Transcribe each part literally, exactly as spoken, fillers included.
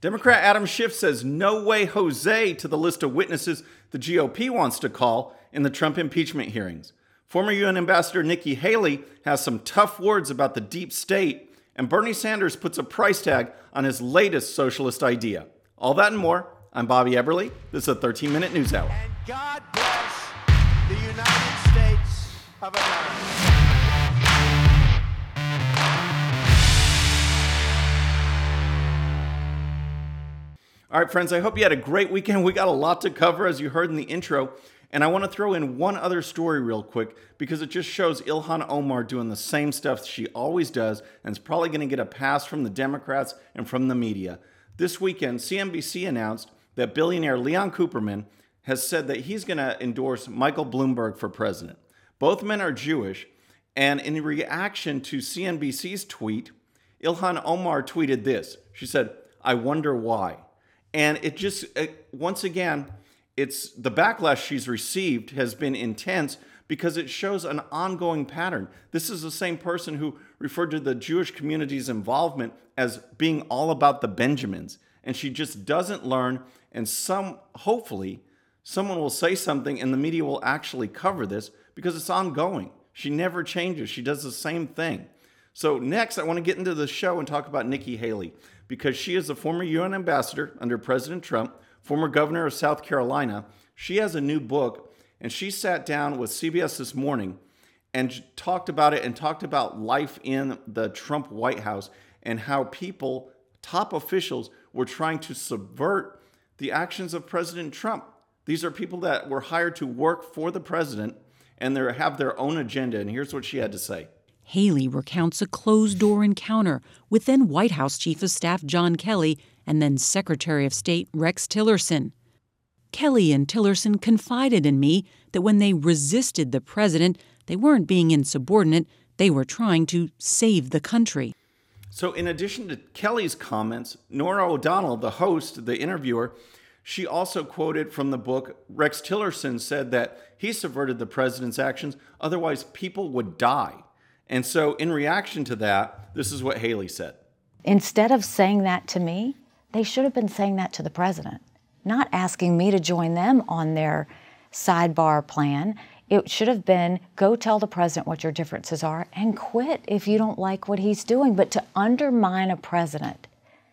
Democrat Adam Schiff says no way Jose to the list of witnesses the G O P wants to call in the Trump impeachment hearings. Former U N Ambassador Nikki Haley has some tough words about the deep state, and Bernie Sanders puts a price tag on his latest socialist idea. All that and more. I'm Bobby Eberle. This is a thirteen minute News Hour. And God bless the United States of America. All right, friends, I hope you had a great weekend. We got a lot to cover, as you heard in the intro. And I want to throw in one other story real quick because it just shows Ilhan Omar doing the same stuff she always does and is probably going to get a pass from the Democrats and from the media. This weekend, C N B C announced that billionaire Leon Cooperman has said that he's going to endorse Michael Bloomberg for president. Both men are Jewish, and in reaction to C N B C's tweet, Ilhan Omar tweeted this. She said, "I wonder why." And it just, it, once again, it's the backlash she's received has been intense because it shows an ongoing pattern. This is the same person who referred to the Jewish community's involvement as being all about the Benjamins. And she just doesn't learn. And some, hopefully, someone will say something and the media will actually cover this because it's ongoing. She never changes. She does the same thing. So next, I want to get into the show and talk about Nikki Haley, because she is a former U N ambassador under President Trump, former governor of South Carolina. She has a new book, and she sat down with C B S This Morning and talked about it and talked about life in the Trump White House and how people, top officials, were trying to subvert the actions of President Trump. These are people that were hired to work for the president, and they have their own agenda. And here's what she had to say. Haley recounts a closed-door encounter with then White House Chief of Staff John Kelly and then Secretary of State Rex Tillerson. Kelly and Tillerson confided in me that when they resisted the president, they weren't being insubordinate, they were trying to save the country. So in addition to Kelly's comments, Norah O'Donnell, the host, the interviewer, she also quoted from the book. Rex Tillerson said that he subverted the president's actions, otherwise people would die. And so in reaction to that, this is what Haley said. Instead of saying that to me, they should have been saying that to the president, not asking me to join them on their sidebar plan. It should have been, go tell the president what your differences are and quit if you don't like what he's doing. But to undermine a president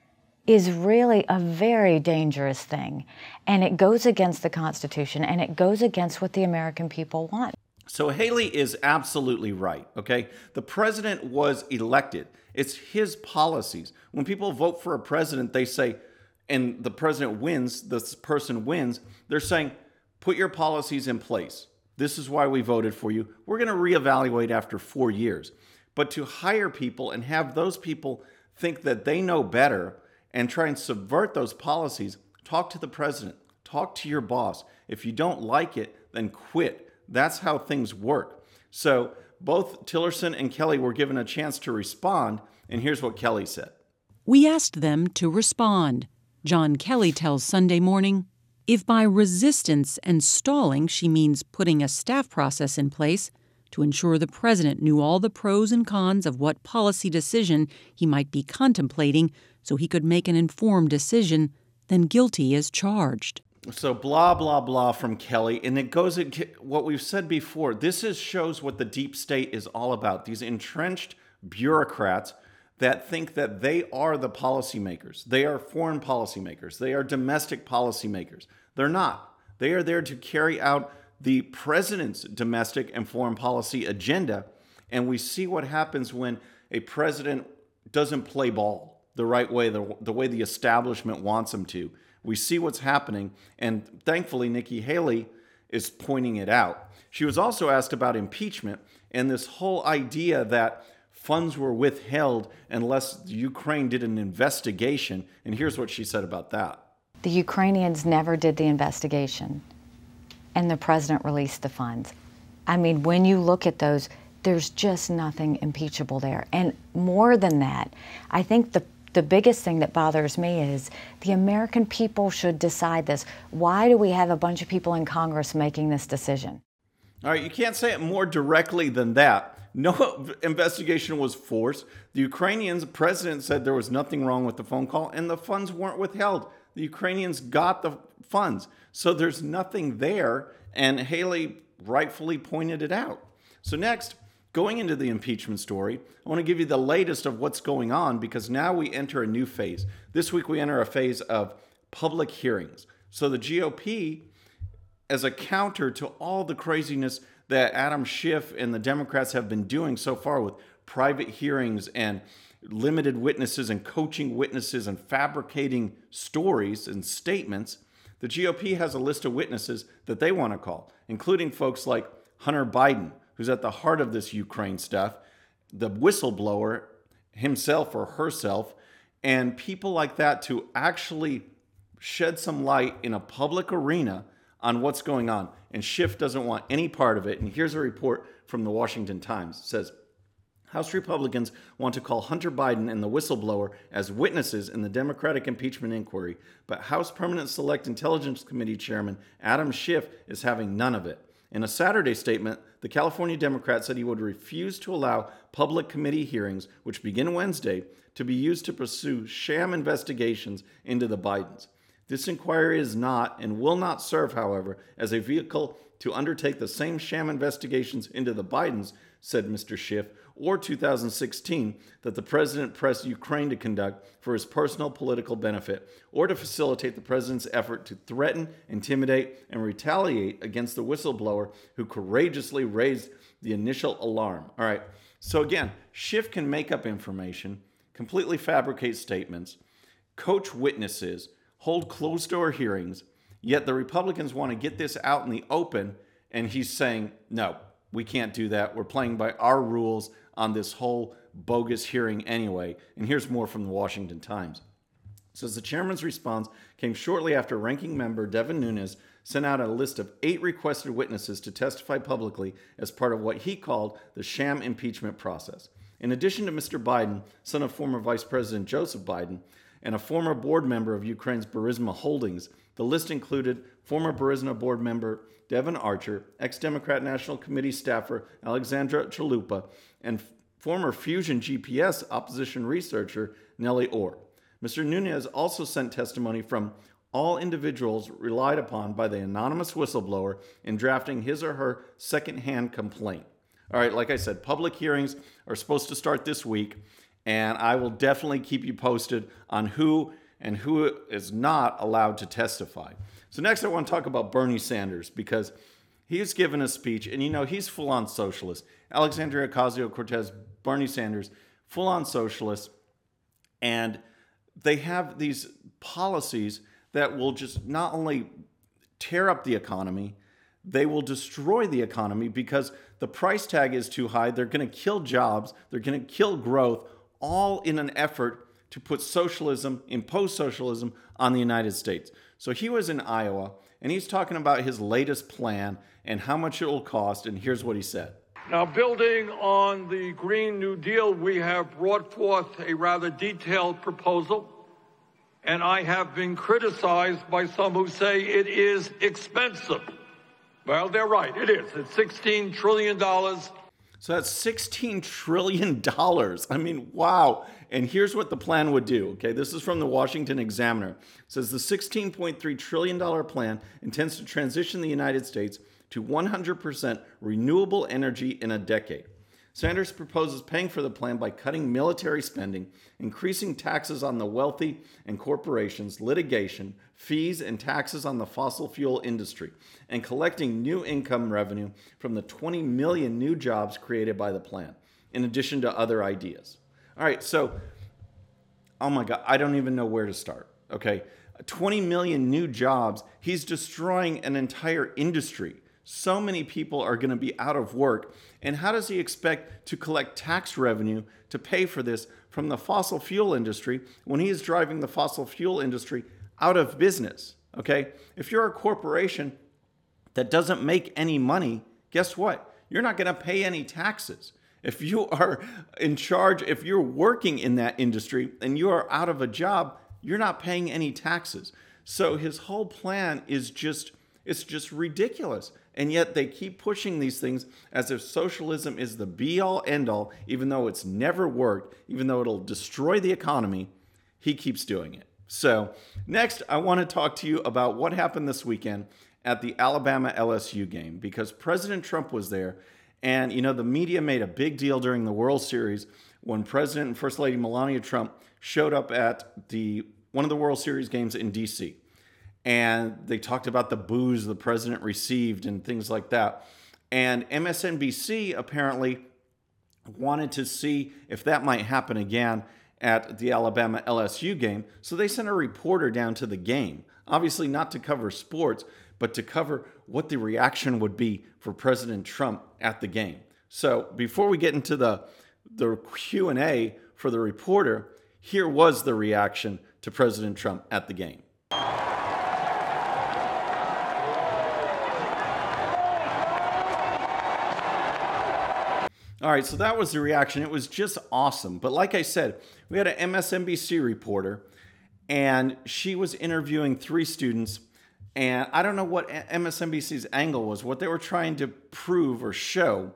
is really a very dangerous thing. And it goes against the Constitution, and it goes against what the American people want. So Haley is absolutely right, okay? The president was elected. It's his policies. When people vote for a president, they say, and the president wins, this person wins, they're saying, put your policies in place. This is why we voted for you. We're going to reevaluate after four years. But to hire people and have those people think that they know better and try and subvert those policies, talk to the president, talk to your boss. If you don't like it, then quit. That's how things work. So both Tillerson and Kelly were given a chance to respond, and here's what Kelly said. We asked them to respond. John Kelly tells Sunday Morning, if by resistance and stalling she means putting a staff process in place to ensure the president knew all the pros and cons of what policy decision he might be contemplating so he could make an informed decision, then guilty as charged. So blah, blah, blah from Kelly. And it goes into what we've said before. This is shows what the deep state is all about. These entrenched bureaucrats that think that they are the policymakers. They are foreign policymakers. They are domestic policymakers. They're not. They are there to carry out the president's domestic and foreign policy agenda. And we see what happens when a president doesn't play ball the right way, the, the way the establishment wants him to. We see what's happening, and thankfully Nikki Haley is pointing it out. She was also asked about impeachment and this whole idea that funds were withheld unless Ukraine did an investigation, and here's what she said about that. The Ukrainians never did the investigation, and the president released the funds. I mean, when you look at those, there's just nothing impeachable there. And more than that, I think the The biggest thing that bothers me is the American people should decide this. Why do we have a bunch of people in Congress making this decision? All right, you can't say it more directly than that. no investigation was forced. The Ukrainians president said there was nothing wrong with the phone call, and the funds weren't withheld. The Ukrainians got the funds. So there's nothing there, and Haley rightfully pointed it out. So next, going into the impeachment story, I want to give you the latest of what's going on, because now we enter a new phase. This week we enter a phase of public hearings. So the G O P, as a counter to all the craziness that Adam Schiff and the Democrats have been doing so far with private hearings and limited witnesses and coaching witnesses and fabricating stories and statements, the G O P has a list of witnesses that they want to call, including folks like Hunter Biden, who's at the heart of this Ukraine stuff, the whistleblower himself or herself, and people like that to actually shed some light in a public arena on what's going on. And Schiff doesn't want any part of it. And here's a report from the Washington Times. It says, House Republicans want to call Hunter Biden and the whistleblower as witnesses in the Democratic impeachment inquiry, but House Permanent Select Intelligence Committee Chairman Adam Schiff is having none of it. In a Saturday statement, the California Democrat said he would refuse to allow public committee hearings, which begin Wednesday, to be used to pursue sham investigations into the Bidens. This inquiry is not and will not serve, however, as a vehicle to undertake the same sham investigations into the Bidens, said Mister Schiff, or two thousand sixteen that the president pressed Ukraine to conduct for his personal political benefit, or to facilitate the president's effort to threaten, intimidate, and retaliate against the whistleblower who courageously raised the initial alarm. All right, so again, Schiff can make up information, completely fabricate statements, coach witnesses, hold closed-door hearings, yet the Republicans want to get this out in the open, and he's saying, no, we can't do that. We're playing by our rules on this whole bogus hearing anyway. And here's more from the Washington Times. It says the chairman's response came shortly after ranking member Devin Nunes sent out a list of eight requested witnesses to testify publicly as part of what he called the sham impeachment process. In addition to Mister Biden, son of former Vice President Joseph Biden, and a former board member of Ukraine's Burisma Holdings, the list included former Burisma board member Devon Archer, ex-Democrat National Committee staffer Alexandra Chalupa, and former Fusion G P S opposition researcher Nellie Orr. Mister Nunes also sent testimony from all individuals relied upon by the anonymous whistleblower in drafting his or her second-hand complaint. All right, like I said, public hearings are supposed to start this week, and I will definitely keep you posted on who and who is not allowed to testify. So next I want to talk about Bernie Sanders, because he's given a speech, and you know, he's full-on socialist. Alexandria Ocasio-Cortez, Bernie Sanders, full-on socialist, and they have these policies that will just not only tear up the economy, they will destroy the economy because the price tag is too high. They're going to kill jobs. They're going to kill growth, all in an effort to put socialism, impose socialism on the United States. So he was in Iowa, and he's talking about his latest plan and how much it will cost, and here's what he said. Now, building on the Green New Deal, we have brought forth a rather detailed proposal, and I have been criticized by some who say it is expensive. Well, they're right, it is. It's sixteen trillion dollars. So that's sixteen trillion dollars. I mean, wow. And here's what the plan would do. Okay, this is from the Washington Examiner. It says the sixteen point three trillion dollars plan intends to transition the United States to one hundred percent renewable energy in a decade. Sanders proposes paying for the plan by cutting military spending, increasing taxes on the wealthy and corporations, litigation, fees and taxes on the fossil fuel industry, and collecting new income revenue from the twenty million new jobs created by the plan, in addition to other ideas. All right, so, oh my God, I don't even know where to start, okay? twenty million new jobs, he's destroying an entire industry. So many people are going to be out of work. And how does he expect to collect tax revenue to pay for this from the fossil fuel industry when he is driving the fossil fuel industry out of business? Okay? If you're a corporation that doesn't make any money, guess what? You're not going to pay any taxes. If you are in charge, if you're working in that industry and you are out of a job, you're not paying any taxes. So his whole plan is just It's just ridiculous. And yet they keep pushing these things as if socialism is the be-all, end-all, even though it's never worked, even though it'll destroy the economy. He keeps doing it. So next, I want to talk to you about what happened this weekend at the Alabama L S U game, because President Trump was there. And, you know, the media made a big deal during the World Series when President and First Lady Melania Trump showed up at the one of the World Series games in D C And they talked about the boos the president received and things like that. And M S N B C apparently wanted to see if that might happen again at the Alabama L S U game. So they sent a reporter down to the game, obviously not to cover sports, but to cover what the reaction would be for President Trump at the game. So before we get into the, the Q and A for the reporter, here was the reaction to President Trump at the game. All right, so that was the reaction. It was just awesome. But like I said, we had an M S N B C reporter, and she was interviewing three students. And I don't know what M S N B C's angle was, what they were trying to prove or show.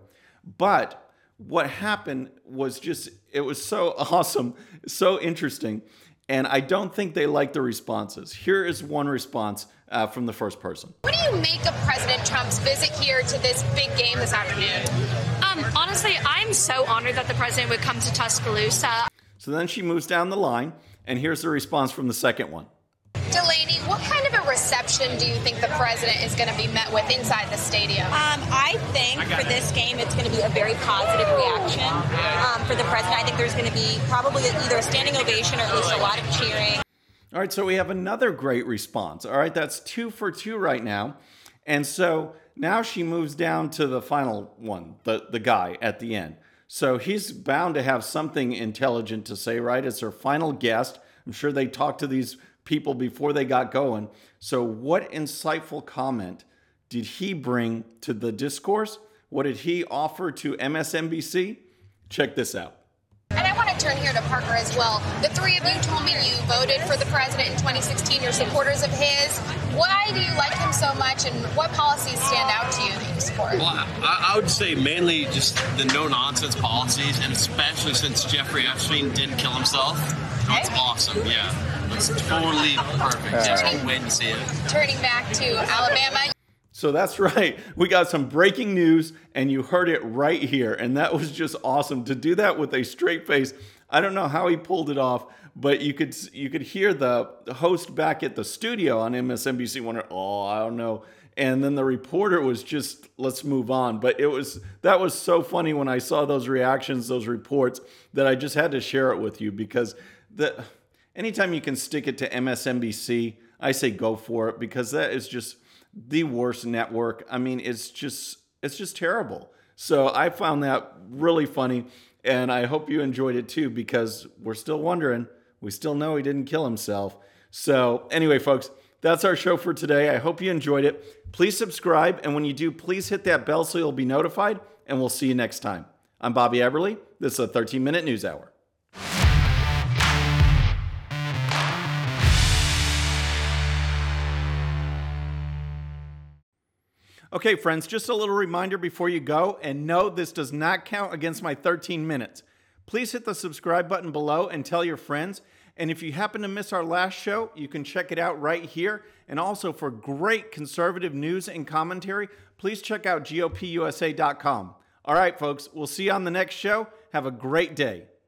But what happened was just, it was so awesome, so interesting. And I don't think they liked the responses. Here is one response uh, from the first person. What do you make of President Trump's visit here to this big game this afternoon? Um, honestly, I'm so honored that the president would come to Tuscaloosa. So then she moves down the line, and here's the response from the second one. Delaney, what kind of a reception do you think the president is going to be met with inside the stadium? Um, I think I for this game, it's going to be a very positive reaction um, for the president. I think there's going to be probably either a standing ovation or at least a lot of cheering. All right, so we have another great response. All right, that's two for two right now. And so now she moves down to the final one, the, the guy at the end. So he's bound to have something intelligent to say, right? It's her final guest. I'm sure they talked to these people before they got going. So what insightful comment did he bring to the discourse? What did he offer to M S N B C? Check this out. And I want to turn here to Parker as well. The three of you told me you voted for the president in twenty sixteen. You're supporters of his. Why do you like him so much, and what policies stand out to you that you support? Well, I, I would say mainly just the no-nonsense policies, and especially since Jeffrey Epstein didn't kill himself. That's okay. Awesome, yeah. It's totally perfect. Just can't wait to see it. Turning back to Alabama. So that's right. We got some breaking news, and you heard it right here. And that was just awesome to do that with a straight face. I don't know how he pulled it off, but you could you could hear the host back at the studio on M S N B C wonder, oh, I don't know. And then the reporter was just, let's move on. But it was that was so funny when I saw those reactions, those reports, that I just had to share it with you, because the anytime you can stick it to M S N B C, I say go for it, because that is just the worst network. I mean, it's just it's just terrible. So I found that really funny, and I hope you enjoyed it too, because we're still wondering. We still know he didn't kill himself. So anyway, folks, that's our show for today. I hope you enjoyed it. Please subscribe, and when you do, please hit that bell so you'll be notified, and we'll see you next time. I'm Bobby Eberly. This is a thirteen minute News Hour. Okay, friends, just a little reminder before you go, and no, this does not count against my thirteen minutes. Please hit the subscribe button below and tell your friends. And if you happen to miss our last show, you can check it out right here. And also for great conservative news and commentary, please check out G O P U S A dot com. All right, folks, we'll see you on the next show. Have a great day.